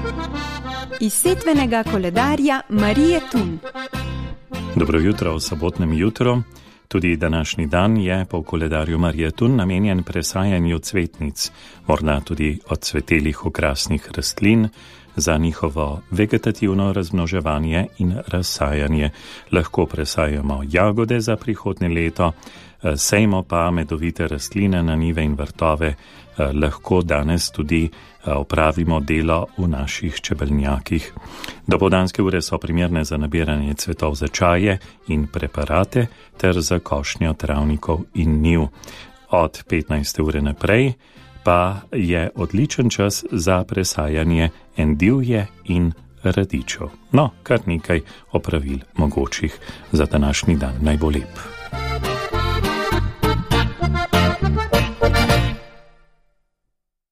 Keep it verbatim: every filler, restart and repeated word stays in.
Iz setvenega koledarja Marije Tun. Dobro jutro v sobotnem jutru. Tudi današnji dan je po koledarju Marije Tun namenjen presajanju cvetnic, morda tudi odcvetelih okrasnih rastlin, za njihovo vegetativno razmnoževanje in razsajanje. Lahko presajamo jagode za prihodnje leto, sejmo pa medovite rastline na njive in vrtove, lahko danes tudi opravimo delo v naših čebelnjakih. Dopoldanske ure so primerne za nabiranje cvetov za čaje in preparate ter za košnjo travnikov in njiv. Od petnajste ure naprej pa je odličen čas za presajanje endivje in radičev. No, kar nekaj opravil mogočih za današnji dan. Naj bo lep.